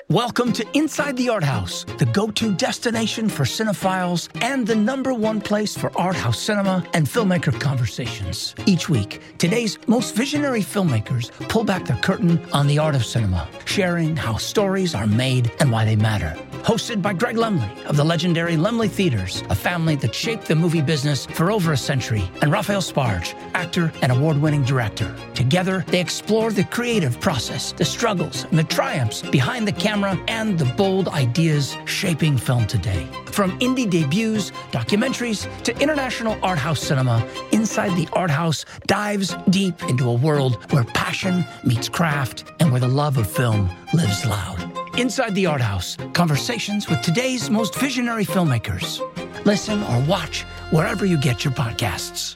Welcome to Inside the Art House, the go-to destination for cinephiles and the #1 place for art house cinema and filmmaker conversations. Each week, today's most visionary filmmakers pull back the curtain on the art of cinema, sharing how stories are made and why they matter. Hosted by Greg Lemley of the legendary Lemley Theaters, a family that shaped the movie business for over a century, and Raphael Sbarge, actor and award-winning director. Together, they explore the creative process, the struggles, and the triumphs behind the camera and the bold ideas shaping film today. From indie debuts, documentaries, to international art house cinema, Inside the Art House dives deep into a world where passion meets craft and where the love of film lives loud. Inside the Art House, conversations with today's most visionary filmmakers. Listen or watch wherever you get your podcasts.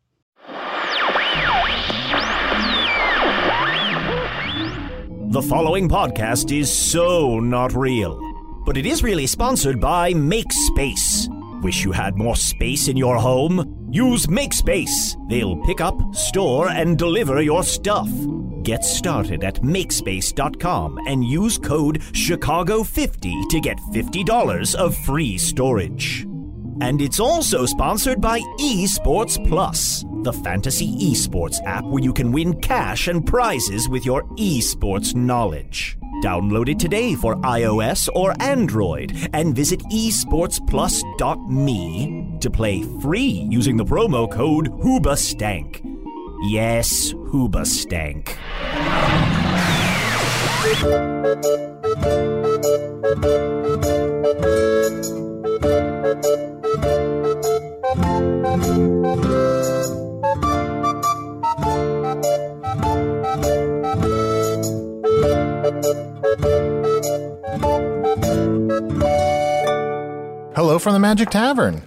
The following podcast is so not real, but it is really sponsored by MakeSpace. Wish you had more space in your home? Use MakeSpace. They'll pick up, store, and deliver your stuff. Get started at makespace.com and use code Chicago50 to get $50 of free storage. And it's also sponsored by Esports Plus, the fantasy esports app where you can win cash and prizes with your esports knowledge. Download it today for iOS or Android and visit esportsplus.me to play free using the promo code HUBASTANK. Yes, HUBASTANK. Hello from the Magic Tavern,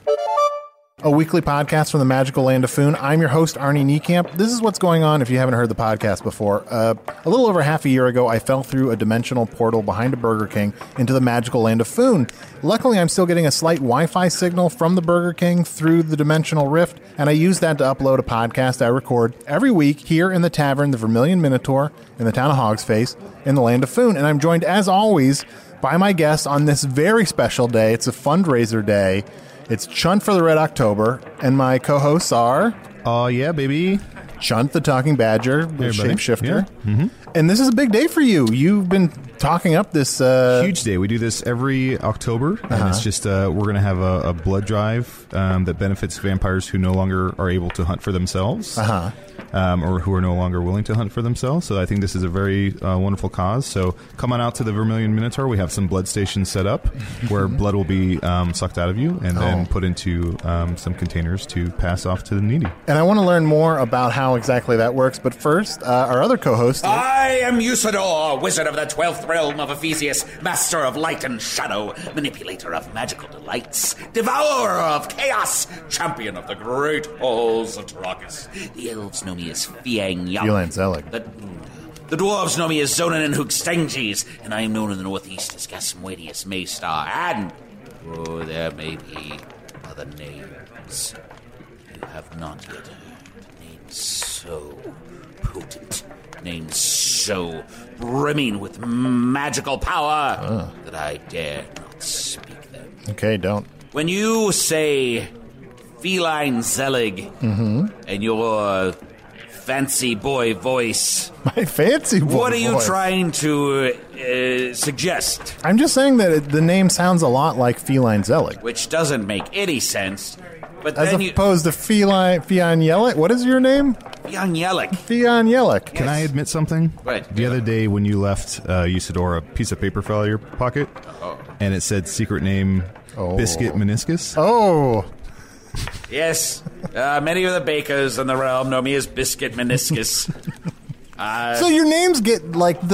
a weekly podcast from the magical land of Foon. I'm your host, Arnie Niekamp. This is what's going on if you haven't heard the podcast before. A little over half a year ago, I fell through a dimensional portal behind a Burger King into the magical land of Foon. Luckily, I'm still getting a slight Wi-Fi signal from the Burger King through the dimensional rift, and I use that to upload a podcast I record every week here in the tavern, the Vermilion Minotaur, in the town of Hogsface, in the land of Foon. And I'm joined, as always, by my guests on this very special day. It's a fundraiser day. It's Chunt for the Red October, and my co-hosts are... Oh, yeah, baby. Chunt the Talking Badger, the Hey, shapeshifter. Yeah. Mm-hmm. And this is a big day for you. You've been talking up this... Huge day. We do this every October, and it's just, we're going to have a blood drive that benefits vampires who no longer are able to hunt for themselves. Or who are no longer willing to hunt for themselves. So I think this is a very wonderful cause. So come on out to the Vermilion Minotaur. We have some blood stations set up where blood will be sucked out of you and then put into some containers to pass off to the needy. And I want to learn more about how exactly that works. But first, our other co-host... I am Usador, wizard of the 12th realm of Ephesius, master of light and shadow, manipulator of magical delights, devourer of chaos, champion of the great halls of Tarakas. The elves know me as Fiang Yang. Fiang Zelig. The dwarves know me as Zonin and Hoogstanges, and I am known in the northeast as Gasmoedius Maystar, and there may be other names you have not yet heard. Names so potent, names so brimming with magical power that I dare not speak them. Okay, don't. When you say Feline Zelig and your fancy boy voice... My fancy boy voice? What are you trying to suggest? I'm just saying that the name sounds a lot like Feline Zelig. Which doesn't make any sense. But As then opposed to Fion Yelik. What is your name? Fion Yelik. Fion Yelik. Can I admit something? What? The other day when you left Usador a piece of paper fell out of your pocket, and it said secret name Biscuit Meniscus. Oh. Yes. Many of the bakers in the realm know me as Biscuit Meniscus. So your names get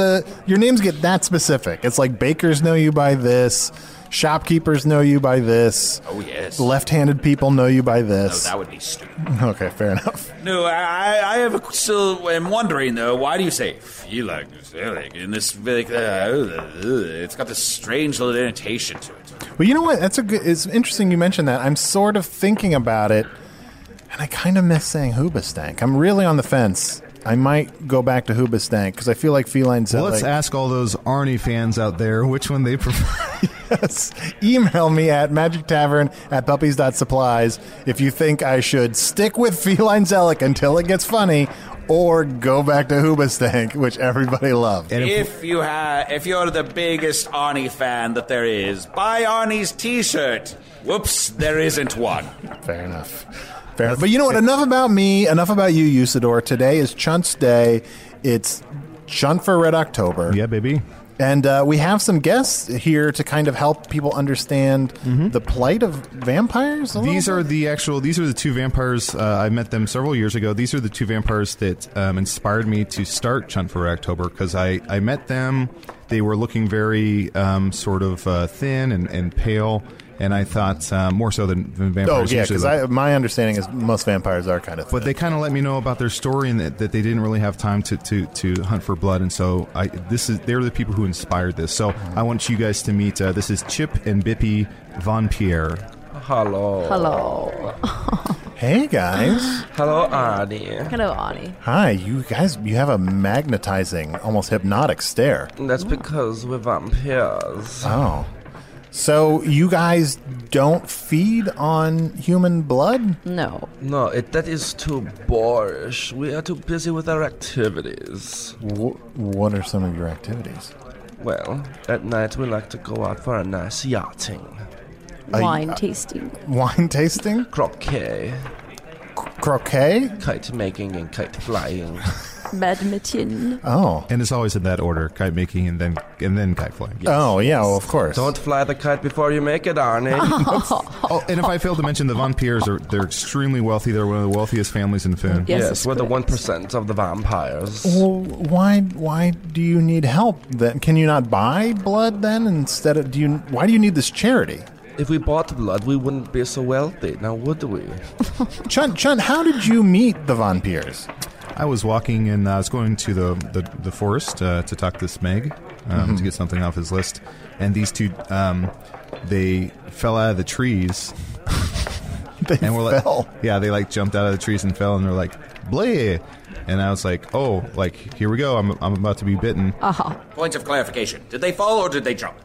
that specific. It's like bakers know you by this, shopkeepers know you by this. Oh yes. Left-handed people know you by this. No, that would be stupid. Okay, fair enough. No, I still am wondering though. Why do you say Feline Zelig in this? It's got this strange little intonation to it. Well, you know what? It's interesting you mentioned that. I'm sort of thinking about it, and I kind of miss saying Hoobastank. I'm really on the fence. I might go back to Hoobastank because I feel like Feline Zelic. Well, let's ask all those Arnie fans out there which one they prefer. Yes. Email me at magictavern@puppies.supplies if you think I should stick with Feline Zelic until it gets funny or go back to Hoobastank, which everybody loved. And if you're the biggest Arnie fan that there is, buy Arnie's T-shirt. Whoops, there isn't one. Fair enough. But you know what? Enough about me. Enough about you, Usador. Today is Chunt's Day. It's Chunt for Red October. Yeah, baby. And we have some guests here to kind of help people understand the plight of vampires. These are the two vampires. I met them several years ago. These are the two vampires that inspired me to start Chunt for October because I met them. They were looking very sort of thin and pale. And I thought more so than vampires. Oh, yeah, because my understanding is most vampires are kind of thin. But they kind of let me know about their story and that they didn't really have time to hunt for blood. And so they're the people who inspired this. So I want you guys to meet, this is Chip and Bippy Von Pierre. Hello. Hey, guys. Hello, Arnie. Hello, Arnie. Hi, you guys. You have a magnetizing, almost hypnotic stare. That's because we're vampires. Oh. So you guys don't feed on human blood? No. No, that is too boorish. We are too busy with our activities. What are some of your activities? Well, at night we like to go out for a nice yachting. Wine tasting. Wine tasting? Croquet. Croquet? Kite making and kite flying. Badminton. Oh. And it's always in that order: kite making and then kite flying. Yes. Oh, yeah, well, of course. Don't fly the kite before you make it, Arnie. Oh, and if I failed to mention, the Von Pierres they're extremely wealthy. They're one of the wealthiest families in Foon. Yes, we're the 1% of the vampires. Well, why do you need help then? Can you not buy blood then instead of why do you need this charity? If we bought blood, we wouldn't be so wealthy, now would we? Chunt, how did you meet the Von Pierres? I was walking and I was going to the forest to talk to Smeg to get something off his list, and these two they fell out of the trees. They fell. They jumped out of the trees and fell, and they're like, "Bleh!" And I was like, "Oh, here we go! I'm about to be bitten." Point of clarification: did they fall or did they jump?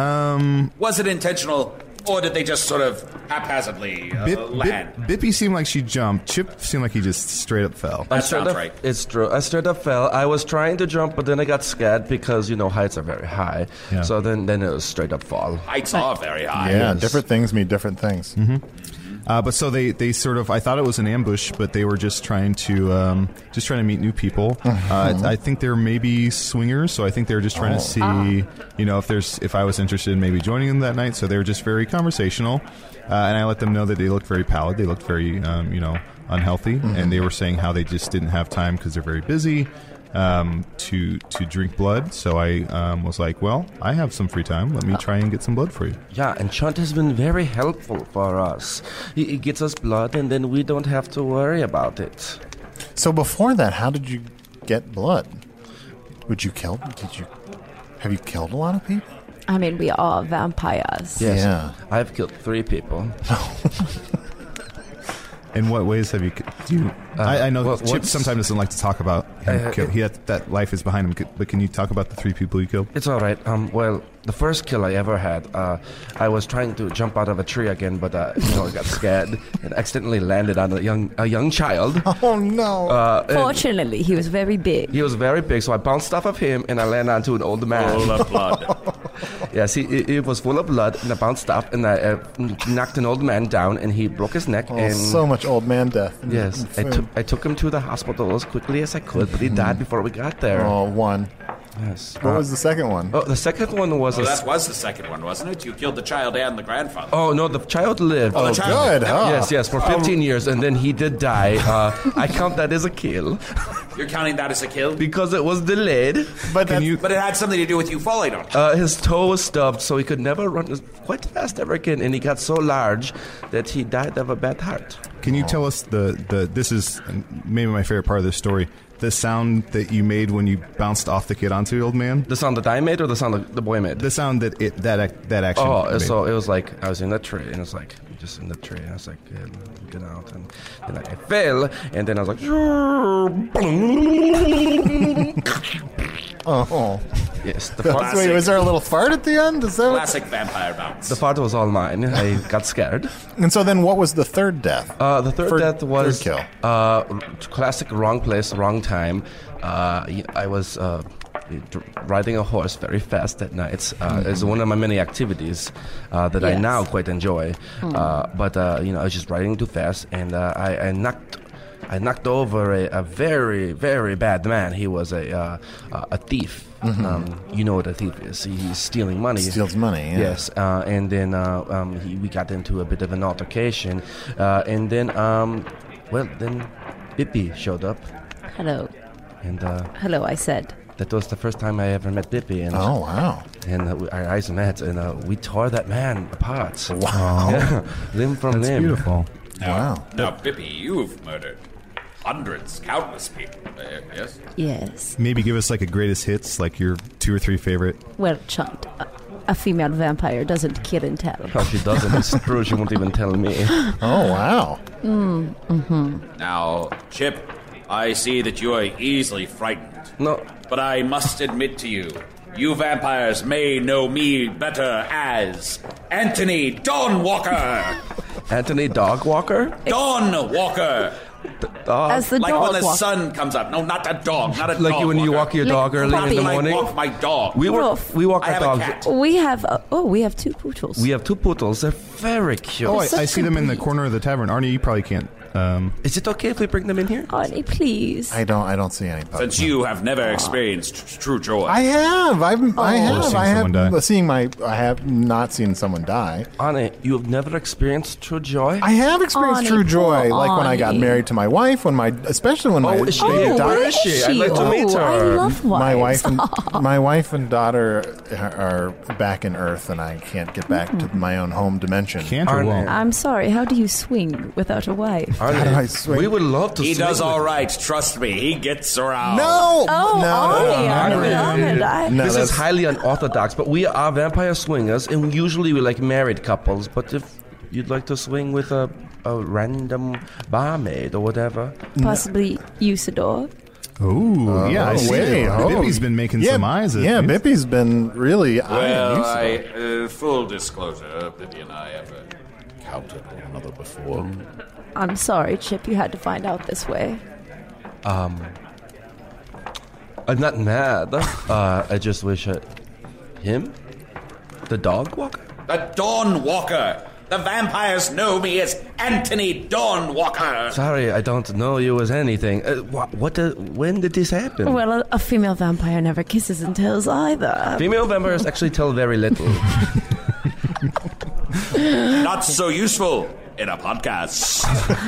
Was it intentional? Or did they just sort of haphazardly land? Bippy seemed like she jumped. Chip seemed like he just straight up fell. That sounds right. It's true. I straight up fell. I was trying to jump, but then I got scared because, heights are very high. Yeah. So then it was straight up fall. Heights are very high. Yeah, yes. Different things mean different things. Mm-hmm. But so they sort of, I thought it was an ambush, but they were just trying to meet new people. I think they're maybe swingers, so I think they're just trying to see, if I was interested in maybe joining them that night. So they were just very conversational, and I let them know that they looked very pallid, they looked very, unhealthy, and they were saying how they just didn't have time because they're very busy. To drink blood, so I was like, well, I have some free time. Let me try and get some blood for you. Yeah, and Chunt has been very helpful for us. He gets us blood, and then we don't have to worry about it. So before that, how did you get blood? Have you killed a lot of people? I mean, we are vampires. Yes. Yeah. I've killed 3 people. In what ways have you? I know Chip sometimes doesn't like to talk about him. That life is behind him. But can you talk about the 3 people you killed? It's all right. Well, the first kill I ever had, I was trying to jump out of a tree again, but I got scared and accidentally landed on a young child. Oh no! Fortunately, he was very big. He was very big, so I bounced off of him and I landed onto an old man. Full of blood. Yes, it was full of blood, and I bounced up and I knocked an old man down, and he broke his neck. And so much old man death. Yes, I took him to the hospital as quickly as I could, but he died before we got there. Oh, one. Yes. What was the second one? Oh, the second one was... that was the second one, wasn't it? You killed the child and the grandfather. Oh, no, the child lived. Oh, the child good. Huh? Yes, for 15 years, and then he did die. I count that as a kill. You're counting that as a kill? Because it was delayed. But it had something to do with you falling on it. His toe was stubbed, so he could never run quite fast ever again, and he got so large that he died of a bad heart. Can you tell us this is maybe my favorite part of this story, the sound that you made when you bounced off the kid onto the old man? The sound that I made, or the sound that the boy made? The sound that action made. So it was like I was in that tree, and it's like just in the tree. I was like, get out. And then I fell, and then I was like, Oh. yes, the fart, Wait, was there a little fart at the end? Is that what? Classic vampire bounce. the fart was all mine. I got scared. And so then what was the third death? The third death was third kill. Classic wrong place, wrong time. I was riding a horse very fast at night. It's one of my many activities that I Yes. now quite enjoy. But I was just riding too fast, and I knocked over a very, very bad man. He was a thief. You know what a thief is. He's stealing money. Steals money, yeah. Yes, and then we got into a bit of an altercation, and then then Bippy showed up, Hello. and Hello, I said. that was the first time I ever met Bippy, and Oh, wow. our eyes met, and we tore that man apart. Wow. Yeah, limb from That's limb. beautiful. Wow. Now, Bippy, you've murdered hundreds, countless people. Yes? Yes. Maybe give us like a greatest hits, like your 2 or 3 favorite. Well, Chunt, a female vampire doesn't kill and tell. No, she doesn't. It's true. She won't even tell me. Oh, wow. Now, Chip, I see that you are easily frightened. No, But I must admit to you, you vampires may know me better as Anthony Dawn Walker. Anthony Dog Walker. Dawn Walker. Dog. As the Like dog when the walks. sun comes up. No, not a dog. Not a Like dog when you walker. walk your dog early in puppy. the When I morning. walk my dog. We walk I our have a dogs. cat. We have 2 poodles. We have 2 poodles. They're very cute. Oh, I such see a them in the breed. corner of the tavern. Arnie, you probably can't. Is it okay if we bring them in here? Arnie, please. I don't see any puppies. Since you have never experienced true joy. I have. I have. seen I someone die. have. I have not seen someone die. Annie, you have never experienced true joy? I have experienced Arnie, true joy, poor like when I got Arnie. married to my wife. Especially when my is she? baby Oh, died. where is she? I'd like to meet her. I love wives. My wife and daughter are back in Earth, and I can't get back to my own home dimension. Can't or Arnie. won't. I'm sorry, how do you swing without a wife? Arnie, How do I swing? we would love to He swing does with all you. right. Trust me. He gets around. No. Oh, no, Arnie, I no, love it. No, This is that's- highly unorthodox, but we are vampire swingers, and usually we like married couples. But if you'd like to swing with a random barmaid or whatever, Possibly Usador. Ooh, yeah, I see. wait, oh. Bippy's been making some eyes at Yeah, me. Bippy's been really Well, eyeing full disclosure, Bippy and I have encountered one another before. I'm sorry, Chip, you had to find out this way. I'm not mad. I just wish him, the dog walker. The Dawn Walker. The vampires know me as Anthony Dawn Walker. Sorry, I don't know you as anything. When did this happen? Well, a female vampire never kisses and tells either. Female vampires actually tell very little. Not so useful in a podcast.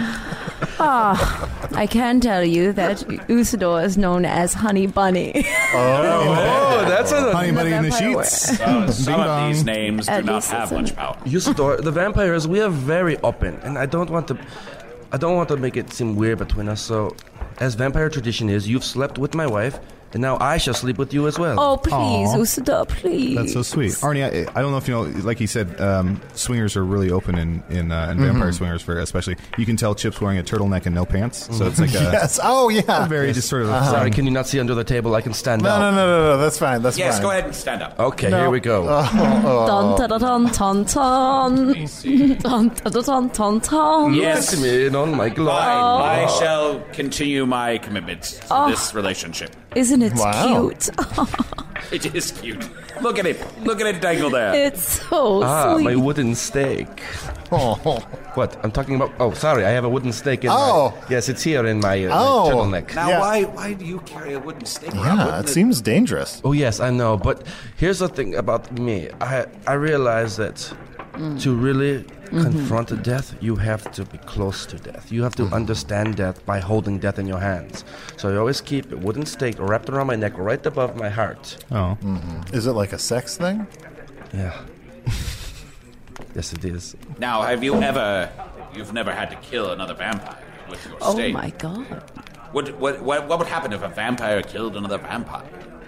I can tell you that Usador is known as Honey Bunny. Oh, that's a Honey Bunny in the vampire sheets. Some of dong. these names do At not least have it's much an- power. Usador. The vampires, we are very open, and I don't want to make it seem weird between us. So, as vampire tradition is, you've slept with my wife, and now I shall sleep with you as well. Oh, please, Aw. Usador, please. That's so sweet. Arnie, I don't know if you know, like he said, swingers are really open in vampire swingers, for especially. You can tell Chip's wearing a turtleneck and no pants, so it's like a, Yes. Oh, yeah. a very just sort of. Sorry, can you not see under the table? I can stand No, up. no. That's fine. That's Yes, fine. go ahead and stand up. Okay, here we go. Dun dun dun dun dun. Dun dun dun dun dun. Yes, Kiss me in on my fine. glove. I shall continue my commitment to this relationship. Isn't it Wow. cute? It is cute. Look at it. Look at it dangle there. It's so sweet. My wooden stake. Oh. What? I'm talking about. Oh, sorry, I have a wooden stake in Oh. my. Yes, it's here in my, my Oh. turtleneck. Now, Yeah. why do you carry a wooden stake around? Yeah, Wouldn't it seems dangerous. Oh yes, I know, but here's the thing about me. I realize that to really confront death, you have to be close to death. You have to understand death by holding death in your hands. So I always keep a wooden stake wrapped around my neck, right above my heart. Oh, Is it like a sex thing? Yeah. Yes, it is. Now, you've never had to kill another vampire with your Oh stake? my god. What would happen if a vampire killed another vampire?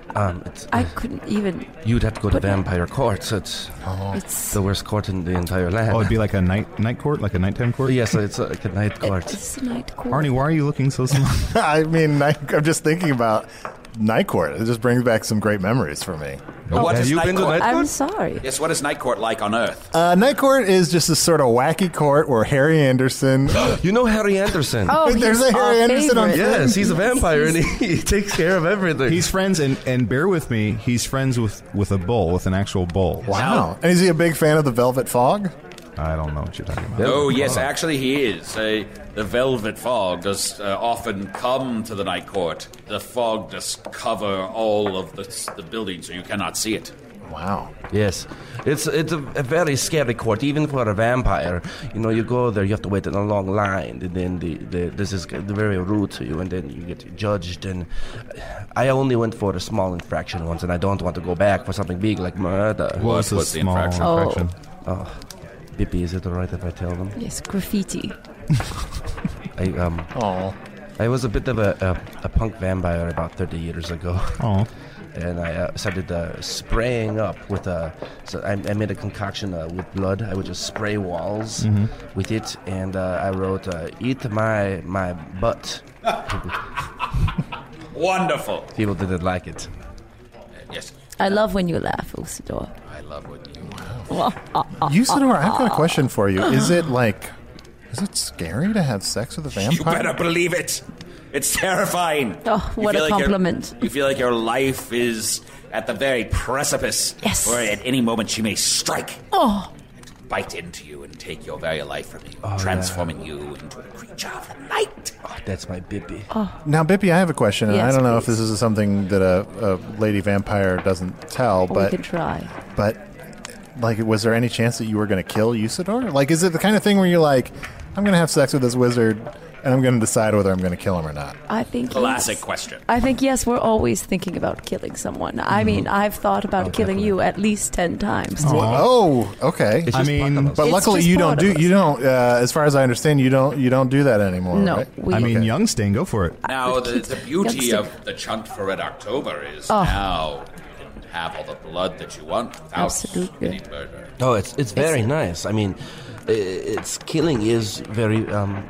I couldn't even. You'd have to go to vampire court. It's the worst court in the entire land. Oh, it'd be like a night court, like a nighttime court? Yes, it's like a night court. It's a night court. Arnie, why are you looking so small? I mean, I'm just thinking about Night Court. It just brings back some great memories for me. What Have is you Night been to Court? Night Court? I'm sorry. Yes, what is Night Court like on Earth? Night Court is just this sort of wacky court where Harry Anderson... You know Harry Anderson? Oh, There's he's a Harry our Anderson on favorite. Yes, he's a vampire and he takes care of everything. He's friends, and bear with me, he's friends with a bull, with an actual bull. Wow. And is he a big fan of the Velvet Fog? I don't know what you're talking about. Oh, yes, actually he is. The Velvet Fog does often come to the Night Court. The fog does cover all of the building so you cannot see it. Wow. Yes, it's a very scary court, even for a vampire. You know, you go there, you have to wait in a long line, and then this is very rude to you, and then you get judged. And I only went for a small infraction once, and I don't want to go back for something big like murder. What's What's the small infraction? infraction? Oh, Bippy, is it alright if I tell them? Yes, graffiti. I was a bit of a punk vampire about 30 years ago. Oh. And I started spraying up with so I made a concoction with blood. I would just spray walls with it, and I wrote, "Eat my butt." Wonderful. People didn't like it. Yes, I love when you laugh, Usador. I love what you... Usador, I've got a question for you. Is it scary to have sex with a vampire? You better believe it. It's terrifying. Oh, what a compliment. You feel like your life is at the very precipice. Yes. Where at any moment she may strike. Oh. And bite into you and take your very life from you, transforming you into a creature of the night. Oh, that's my Bippy. Now, Bippy, I have a question, and Yes, I don't know if please. this is something that a lady vampire doesn't tell, We but could try. was there any chance that you were going to kill Usador? Like, is it the kind of thing where you're like, I'm going to have sex with this wizard, and I'm going to decide whether I'm going to kill him or not? I think Classic yes. question. I think, yes, we're always thinking about killing someone. I mean, I've thought about killing you at least 10 times. Oh, okay. It's I just mean, part of us. But It's luckily, just you part don't of do. us. You don't. As far as I understand, you don't do that anymore. No, right? we. I mean, Okay. Youngstain, go for it. Now, the beauty Youngster. of the Chunt for Red October is now you can have all the blood that you want without Absolutely. any murder. Oh, it's very nice. I mean, it's killing is very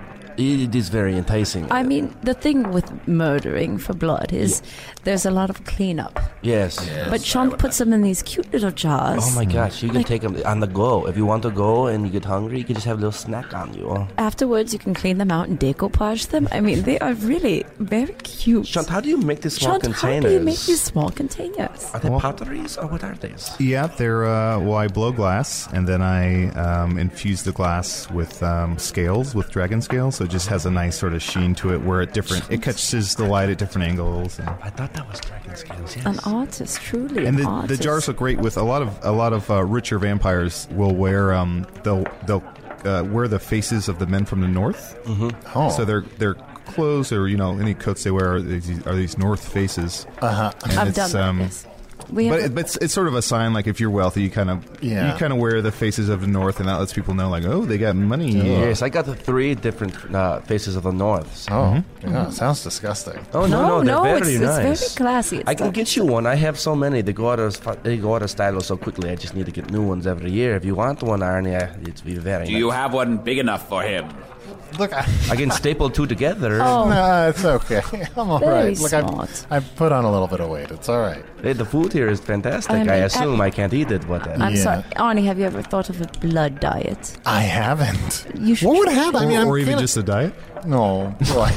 it is very enticing. I mean, the thing with murdering for blood is there's a lot of cleanup. Yes. But Chunk puts them in these cute little jars. Oh my gosh, you can take them on the go. If you want to go and you get hungry, you can just have a little snack on you. Afterwards, you can clean them out and decoupage them. I mean, they are really very cute. Chunt, how do you make these small Chunt, containers? how do you make these small containers? Are they potteries or what are these? Yeah, they're, I blow glass, and then I infuse the glass with scales, with dragon scales, so it just has a nice sort of sheen to it where it catches the light at different angles. And I thought that was dragon scales. Yes. An artist, truly And an the artist. jars look great. With a lot of richer vampires will wear they'll wear the faces of the men from the north. Oh. So their clothes or any coats they wear are these north faces. I've done that, yes. We have But it's sort of a sign, like if you're wealthy, you kind of wear the faces of the north, and that lets people know, like, oh, they got money. Yes, I got the 3 different faces of the north. So. Oh, yeah, sounds disgusting. Oh no, they're very it's nice. very classy. It's I can like- get you one. I have so many. They go out of style so quickly. I just need to get new ones every year. If you want one, Arnie, it'd be very Do nice. you have one big enough for him? Look, I can staple 2 together. no, it's okay. I'm all Very right. Look, smart. I've put on a little bit of weight. It's all right. Hey, the food here is fantastic. I mean, I assume I can't eat it, but I'm Yeah. sorry. Arnie, have you ever thought of a blood diet? I haven't. You should What would try. happen? I mean, or I'm even kinda- just a diet. no. Boy.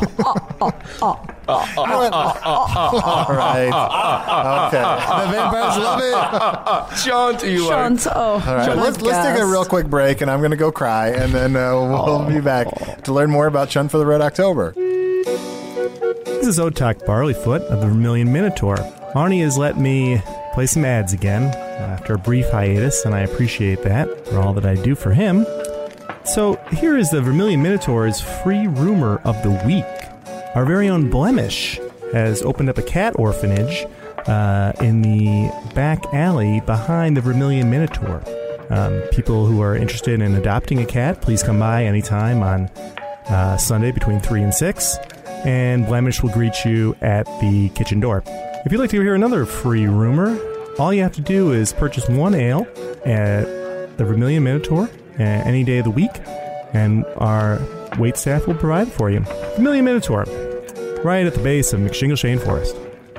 All right. Okay. The vampires love it. Sean, to you are. Shunt, oh, All right, let's take a real quick break, and I'm going to go cry, and then we'll be back to learn more about Chunt for the Red October. This is Otak Barleyfoot of the Vermilion Minotaur. Arnie has let me play some ads again after a brief hiatus, and I appreciate that for all that I do for him. So here is the Vermilion Minotaur's free rumor of the week. Our very own Blemish has opened up a cat orphanage in the back alley behind the Vermilion Minotaur. People who are interested in adopting a cat, please come by anytime on Sunday between 3 and 6. and Blemish will greet you at the kitchen door. If you'd like to hear another free rumor, all you have to do is purchase one ale at the Vermilion Minotaur any day of the week, and our waitstaff will provide it for you. Vermilion Minotaur, right at the base of McShingleshane Forest.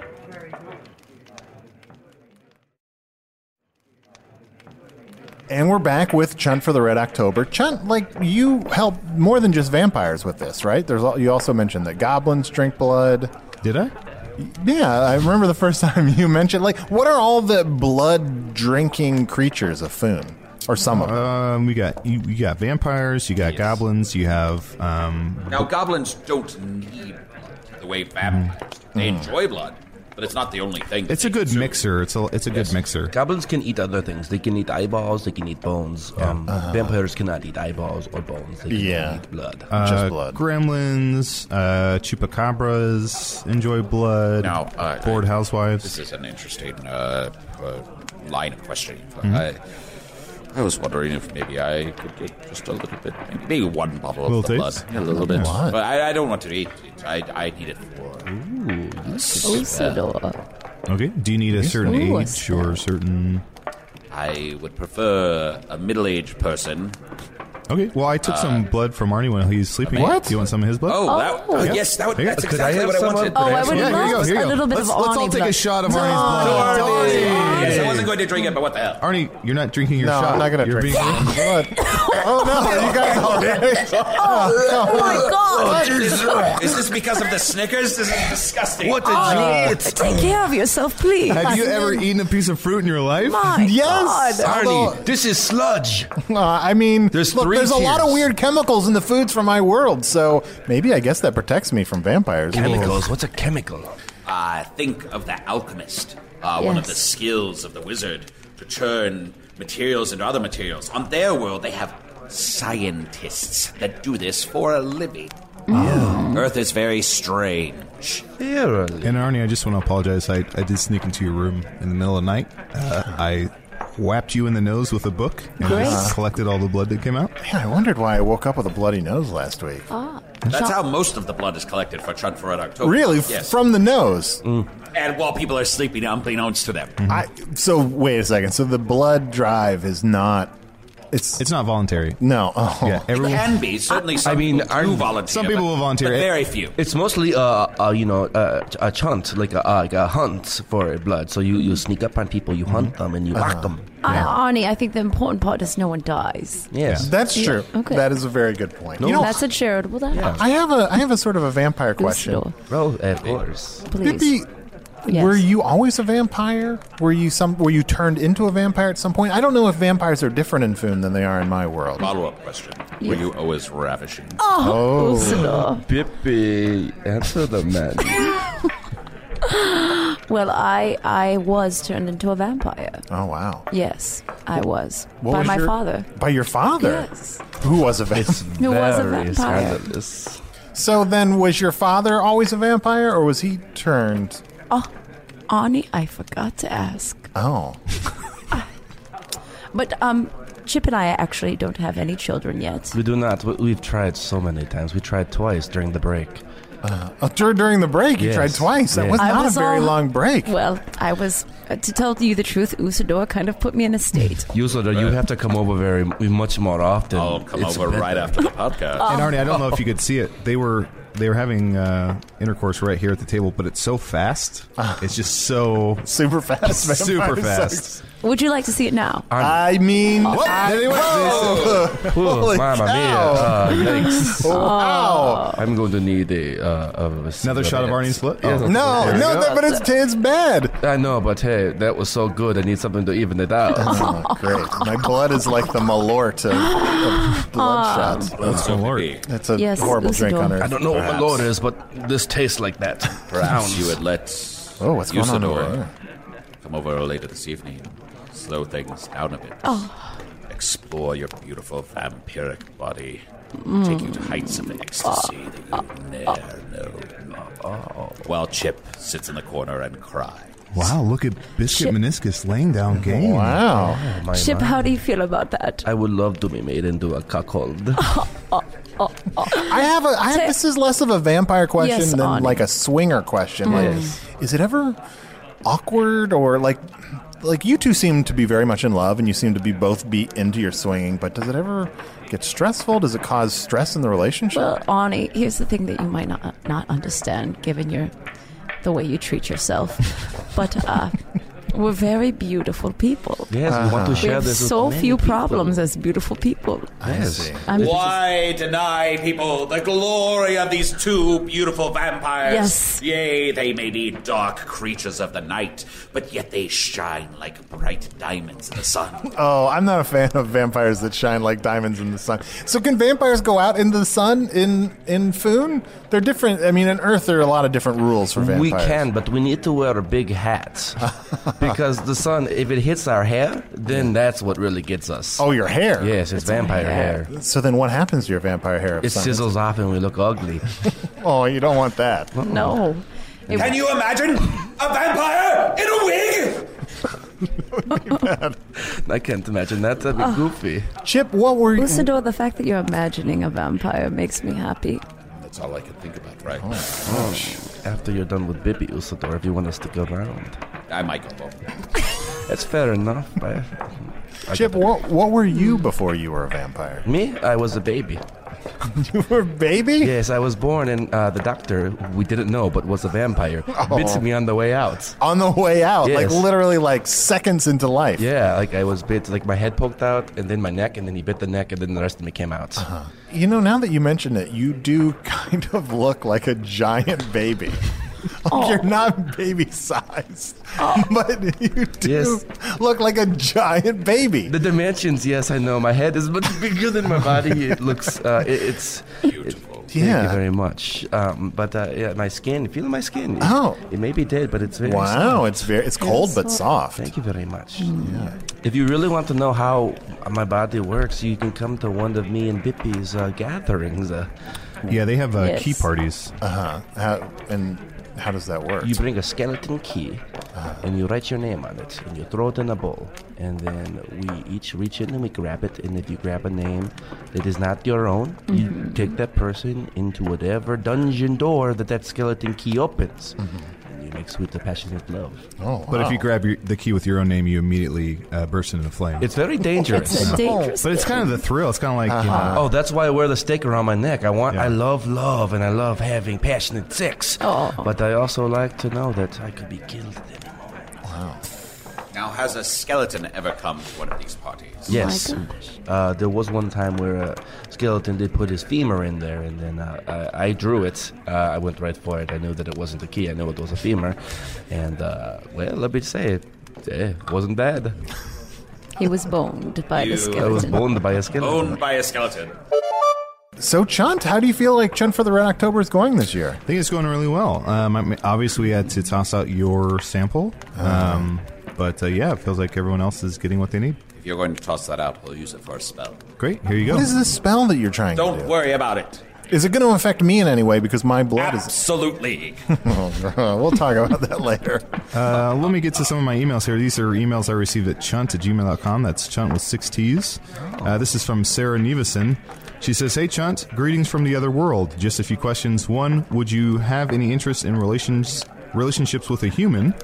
And we're back with Chunt for the Red October. Chunt, you help more than just vampires with this, right? You also mentioned that goblins drink blood. Did I? Yeah, I remember the first time you mentioned, what are all the blood-drinking creatures of Foon? Or some of them? You got vampires, you got goblins, you have... Now, goblins don't need the way vampires do. They enjoy blood, but it's not the only thing. It's a good mixer. It's a good mixer. Goblins can eat other things. They can eat eyeballs. They can eat bones. Vampires cannot eat eyeballs or bones. They can eat blood. Just blood. Gremlins, chupacabras enjoy blood. Now, bored housewives. This is an interesting line of questioning. I was wondering if maybe I could get just a little bit, maybe one bottle of the blood. A little bit. But I don't want to eat it. I need it for... Usador. Okay. Do you need a certain age or a certain... I would prefer a middle-aged person. Okay. Well, I took some blood from Arnie when he's sleeping. What? Do you want some of his blood? Yes, that's exactly what I wanted. Oh, I would Here you love go. a little bit Let's of Arnie all take blood. a shot of Arnie's blood. Yes, I wasn't going to drink it, but what the hell? Arnie, you're not drinking your shot. I'm not going to drink blood. Oh, no, you guys already... Oh my God! Is this because of the Snickers? This is disgusting. What did you eat? Take care of yourself, please. Have you ever eaten a piece of fruit in your life? My Yes! God. Arnie, this is sludge. I mean, There's look, three there's a lot of tiers. weird chemicals in the foods from my world, so maybe I guess that protects me from vampires. Chemicals? What's a chemical? Think of the alchemist. One of the skills of the wizard to turn materials into other materials. On their world, they have scientists that do this for a living. Earth is very strange. And Arnie, I just want to apologize. I did sneak into your room in the middle of the night. I whapped you in the nose with a book and collected all the blood that came out. Yeah, I wondered why I woke up with a bloody nose last week. That's how most of the blood is collected for Chunt for Red October. Really? Yes. From the nose? And while people are sleeping, unbeknownst to them. So, wait a second. So the blood drive is not... It's not voluntary. No. Oh. Yeah, It can be. Certainly some people do volunteer. some people will volunteer. But very few. It's mostly a chunt, like a hunt for blood. So you sneak up on people, you hunt them, and you whack them. Arnie, I think the important part is no one dies. Yes. That's true. Okay. That is a very good point. That's a charitable death. I have a sort of a vampire question. Well, of course. Please. Pippi, Yes. were you always a vampire? Were you turned into a vampire at some point? I don't know if vampires are different in Foon than they are in my world. Follow-up question. Were you always ravishing? Usador. Pippi, answer the man. Well, I was turned into a vampire. Oh, wow. Yes, I was. What By was my your- father. By your father? Yes. Who was a vampire? Who was a Very vampire. scandalous. So then, was your father always a vampire, or was he turned? Oh, Arnie, I forgot to ask. Oh. But Chip and I actually don't have any children yet. We do not. We've tried so many times. We tried twice during the break. During the break, you Yes. tried twice. That Yes. was I not was a very all- long break. Well, I was, to tell you the truth, Usador kind of put me in a state. Usador, you have to come over much more often. I'll come It's over better. right after the podcast. And Arnie, I don't know if you could see it. They were having intercourse right here at the table, but it's so fast. It's just so Super fast. super vampire fast. sex. Would you like to see it now? I mean, Anyway, Oh, Mamma mia! Yikes! wow. I'm going to need another shot of Arnie's blood. Yes. Oh. No, but it's bad. I know, but hey, that was so good. I need something to even it out. Oh, great. My blood is like the Malort of blood shots. That's so Lord. be. That's a Yes, horrible drink Usador. on earth. I don't know what my Perhaps. lord is, but this tastes like that. Perhaps you would let Oh, what's going on over Usador here? come over later this evening. Slow things down a bit. Explore your beautiful vampiric body. Take you to heights of ecstasy that you've never known. While Chip sits in the corner and cries. Wow, look at Biscuit Chip. Meniscus laying down game. Wow. My Chip, mind. how do you feel about that? I would love to be made into a cuckold. This is less of a vampire question Yes, than Ani. like a swinger question. Like, is it ever awkward or like you two seem to be very much in love and you seem to be both be into your swinging, but does it ever get stressful? Does it cause stress in the relationship? Well, Ani, here's the thing that you might not understand, given the way you treat yourself. But we're very beautiful people. Yes, we want to We share have this with so many few people. problems as beautiful people. Yes. Why deny people the glory of these two beautiful vampires? Yes. Yea, they may be dark creatures of the night, but yet they shine like bright diamonds in the sun. Oh, I'm not a fan of vampires that shine like diamonds in the sun. So can vampires go out into the sun in Foon? They're different. I mean, in Earth, there are a lot of different rules for vampires. We can, but we need to wear big hats. Because the sun, if it hits our hair, then that's what really gets us. Oh, your hair? Yes, it's vampire hair. So then what happens to your vampire hair? It sizzles off and we look ugly. Oh, you don't want that. No. Can you imagine a vampire in a wig? I can't imagine that. That'd be goofy. Chip, what were you... Usador, the fact that you're imagining a vampire makes me happy. That's all I can think about right now. After you're done with Bibi, Usador, if you want to stick around. I might go home. That's fair enough. Chip, what were you before you were a vampire? Me? I was a baby. You were a baby? Yes, I was born and the doctor, we didn't know, but was a vampire, bit me on the way out. On the way out? Yes. Like literally like seconds into life? Yeah, like I was bit, like my head poked out and then my neck and then he bit the neck and then the rest of me came out. You know, now that you mention it, you do kind of look like a giant baby. Like you're not baby sized, but you do look like a giant baby. The dimensions, yes, I know. My head is much bigger than my body. It looks, it's beautiful. Thank you very much. But yeah, my skin, feel my skin. It may be dead, but it's very soft. It's cold but soft. Thank you very much. Yeah. If you really want to know how my body works, you can come to one of me and Bippy's gatherings. Yeah, they have key parties. And how does that work? You bring a skeleton key, and you write your name on it, and you throw it in a bowl, and then we each reach in and we grab it, and if you grab a name that is not your own, you take that person into whatever dungeon door that skeleton key opens, and you make sweet the passionate love. But if you grab the key with your own name, you immediately burst into flame. It's very dangerous. It's a dangerous But it's kind of the thrill. It's kind of like, Oh, that's why I wear the stake around my neck. I love love, and I love having passionate sex. But I also like to know that I could be killed at any moment. Wow. Now, has a skeleton ever come to one of these parties? Yes. There was one time where a skeleton did put his femur in there, and then I drew it. I went right for it. I knew that it wasn't a key. I knew it was a femur. And, well, let me say it wasn't bad. He was boned by the skeleton. I was boned by a skeleton. Boned by a skeleton. So, Chunt, how do you feel like Chunt for the Red October is going this year? I think it's going really well. Obviously, we had to toss out your sample. But yeah, it feels like everyone else is getting what they need. If you're going to toss that out, we'll use it for a spell. Great, here you go. What is this spell that you're trying to do? Don't worry about it. Is it going to affect me in any way because my blood Absolutely. We'll talk about that later. Let me get to some of my emails here. These are emails I received at chunt@gmail.com. That's Chunt with 6 T's. This is from Sarah Neveson. She says, "Hey Chunt, greetings from the other world. Just a few questions. One, would you have any interest in relationships with a human?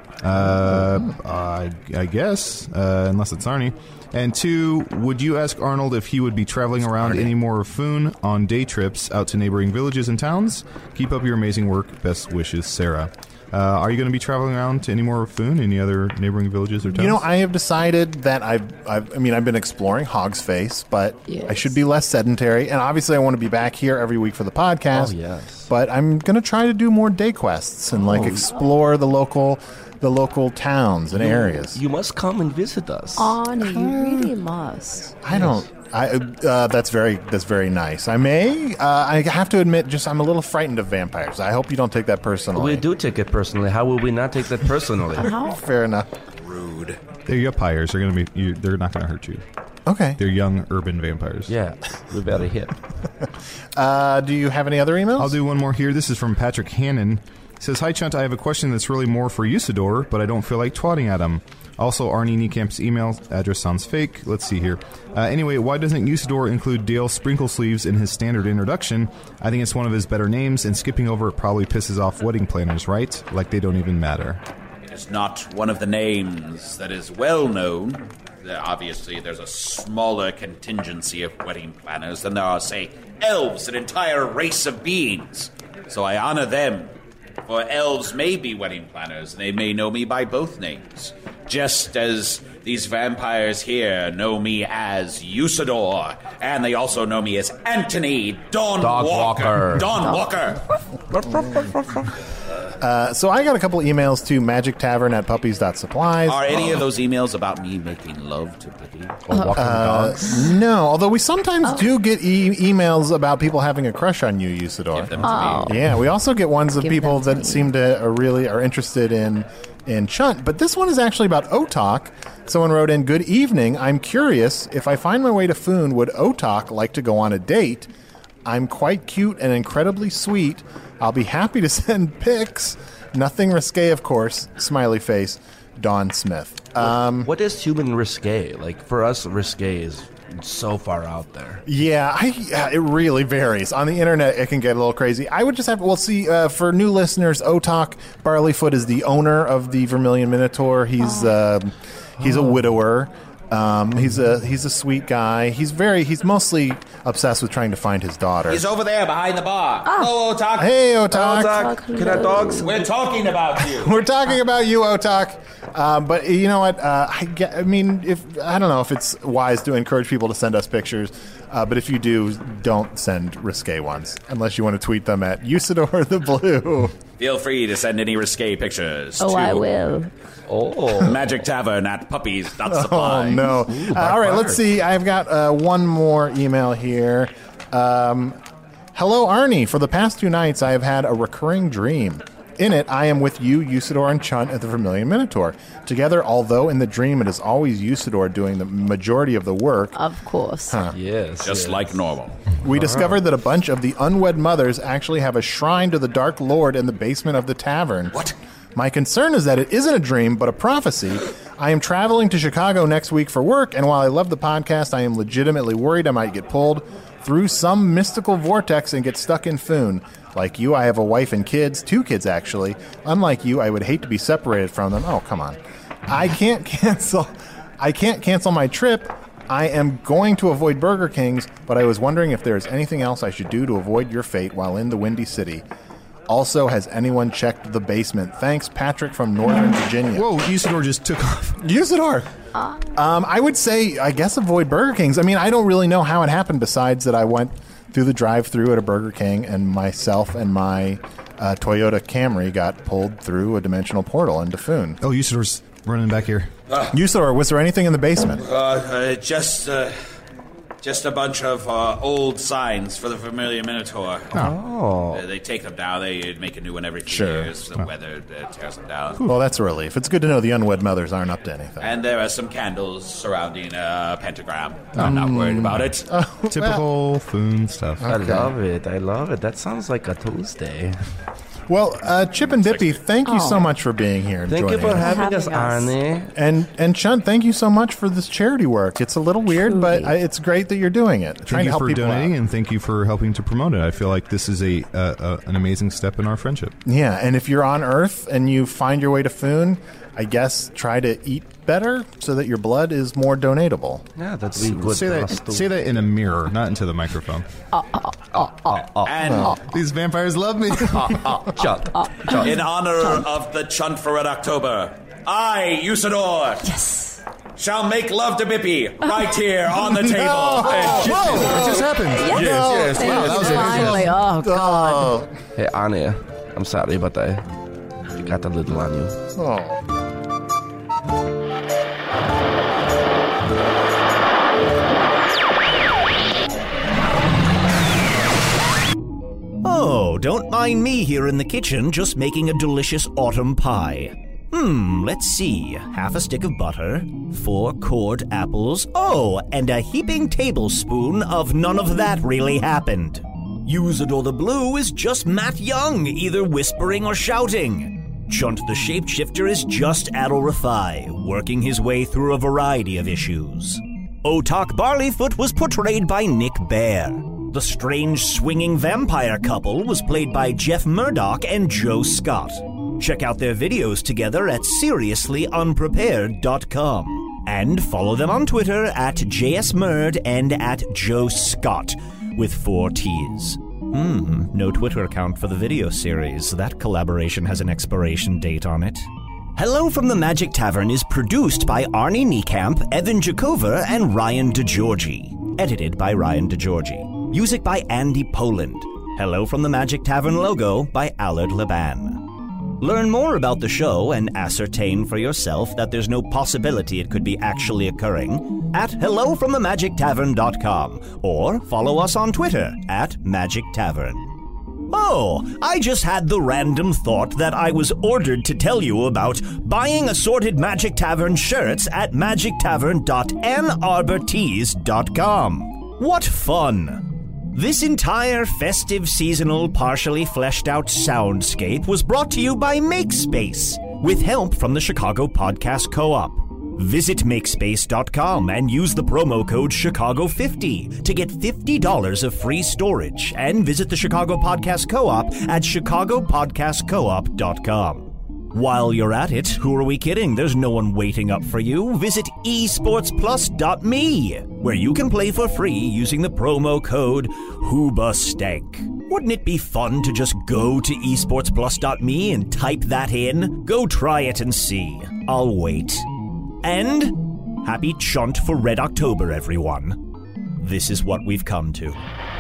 I guess, unless it's Arnie. And two, would you ask Arnold if he would be traveling around any more of Foon on day trips out to neighboring villages and towns? Keep up your amazing work. Best wishes, Sarah." Are you going to be traveling around to any more of Foon, any other neighboring villages or towns? You know, I have decided that I've been exploring Hog's Face, but I should be less sedentary. And obviously I want to be back here every week for the podcast. Oh, yes. But I'm going to try to do more day quests and explore the local towns and areas. You must come and visit us. Arnie, you really must. I don't. That's very nice. I may. I have to admit, I'm a little frightened of vampires. I hope you don't take that personally. We do take it personally. How will we not take that personally? Fair enough. Rude. They're vampires. They're going to be. They're not going to hurt you. Okay. They're young urban vampires. Yeah, we're very hip. Do you have any other emails? I'll do one more here. This is from Patrick Hannon. He says, "Hi Chunt, I have a question that's really more for Usador, but I don't feel like twatting at him. Also, Arnie Niecamp's email address sounds fake. Let's see here. Anyway, why doesn't Usador include Dale Sprinklesleeves in his standard introduction? I think it's one of his better names, and skipping over it probably pisses off wedding planners, right? Like they don't even matter. It is not one of the names that is well known. Obviously, there's a smaller contingency of wedding planners than there are, say, elves, an entire race of beings. So I honor them. For elves may be wedding planners, and they may know me by both names. Just as these vampires here know me as Usador, and they also know me as Anthony Dawn Walker. Dawn Walker. So I got a couple emails to magictavern@puppies.supplies. Are any of those emails about me making love to Bippy? Or walking dogs? No, although we sometimes do get emails about people having a crush on you, Usador. Give them to me. Yeah, we also get ones of Give people them to that me. seem to really are interested in Chunt. But this one is actually about Otak. Someone wrote in, "Good evening. I'm curious, if I find my way to Foon, would Otak like to go on a date? I'm quite cute and incredibly sweet. I'll be happy to send pics. Nothing risque, of course. Smiley face, Dawn Smith." What is human risque? Like, for us, risque is so far out there. Yeah, it really varies. On the internet, it can get a little crazy. I would just have, for new listeners, Otak Barleyfoot is the owner of the Vermilion Minotaur. He's a widower. He's a sweet guy. He's mostly obsessed with trying to find his daughter. He's over there behind the bar. Hello, Otak. Hey, Otak. Otak, can our dogs? We're talking about you. We're talking about you, Otak. But you know what? I don't know if it's wise to encourage people to send us pictures. But if you do, don't send risque ones unless you want to tweet them at Usador the Blue. Feel free to send any risque pictures to I will. Magic Tavern at puppies.supplies. Oh, no. All right, let's see. I've got one more email here. Hello, Arnie. For the past 2 nights, I have had a recurring dream. In it, I am with you, Usador, and Chunt at the Vermilion Minotaur. Together, although in the dream it is always Usador doing the majority of the work. Of course. Yes. Just like normal. We discovered that a bunch of the unwed mothers actually have a shrine to the Dark Lord in the basement of the tavern. What? My concern is that it isn't a dream, but a prophecy. I am traveling to Chicago next week for work, and while I love the podcast, I am legitimately worried I might get pulled through some mystical vortex and get stuck in Foon. Like you, I have a wife and kids, 2 kids actually. Unlike you, I would hate to be separated from them. Oh, come on. I can't cancel my trip. I am going to avoid Burger King's, but I was wondering if there is anything else I should do to avoid your fate while in the Windy City. Also, has anyone checked the basement? Thanks, Patrick from Northern Virginia. Whoa, Usador just took off. Usador! I would say, I guess, avoid Burger King's. I mean, I don't really know how it happened besides that I went through the drive-thru at a Burger King and myself and my Toyota Camry got pulled through a dimensional portal into Foon. Oh, Usador's running back here. Usador, was there anything in the basement? Just a bunch of old signs for the Vermilion Minotaur. They take them down. They make a new one every few years. The weather tears them down. Well, that's a relief. It's good to know the unwed mothers aren't up to anything. And there are some candles surrounding a pentagram. I'm not worried about it. Typical Foon stuff. I love it. That sounds like a Tuesday. Well, Chip and Bippy, thank you so much for being here. Thank you for joining us. having us, Having us. Arnie. And Chunt, thank you so much for this charity work. It's a little weird, but it's great that you're doing it. Trying Thank to you help for people donating, out. and thank you for helping to promote it. I feel like this is an amazing step in our friendship. Yeah, and if you're on Earth and you find your way to Foon, I guess try to eat better so that your blood is more donatable. Yeah, that'd be good. Say that in a mirror, not into the microphone. And These vampires love me. Chunt. in honor of the Chunt for Red October, I, Usador, shall make love to Bippy right here on the table. It just happened. Yes. Wow, that was Finally. Oh, God. Hey, Arnie. I'm sorry, but I got a little on you. Oh. Oh, don't mind me here in the kitchen just making a delicious autumn pie. Let's see. Half a stick of butter, 4 cored apples, and a heaping tablespoon of none of that really happened. Usador the Blue is just Matt Young, either whispering or shouting. Chunt the Shapeshifter is just Adol Rafai, working his way through a variety of issues. Otak Barleyfoot was portrayed by Nick Bear. The strange swinging vampire couple was played by Jeff Murdoch and Joe Scott. Check out their videos together at seriouslyunprepared.com. And follow them on Twitter at JSMurd and at Joe Scott, with 4 T's. No Twitter account for the video series. That collaboration has an expiration date on it. Hello from the Magic Tavern is produced by Arnie Niekamp, Evan Jakova, and Ryan DeGiorgi. Edited by Ryan DeGiorgi. Music by Andy Poland. Hello from the Magic Tavern logo by Allard Laban. Learn more about the show and ascertain for yourself that there's no possibility it could be actually occurring at hellofromthemagictavern.com or follow us on Twitter at Magic Tavern. Oh, I just had the random thought that I was ordered to tell you about buying assorted Magic Tavern shirts at magictavern.annarbortees.com. What fun! This entire festive, seasonal, partially fleshed out soundscape was brought to you by MakeSpace, with help from the Chicago Podcast Co-op. Visit Makespace.com and use the promo code Chicago50 to get $50 of free storage, and visit the Chicago Podcast Co-op at chicagopodcastcoop.com. While you're at it, who are we kidding? There's no one waiting up for you. Visit esportsplus.me, where you can play for free using the promo code HoobaStank. Wouldn't it be fun to just go to esportsplus.me and type that in? Go try it and see. I'll wait. And happy Chunt for Red October, everyone. This is what we've come to.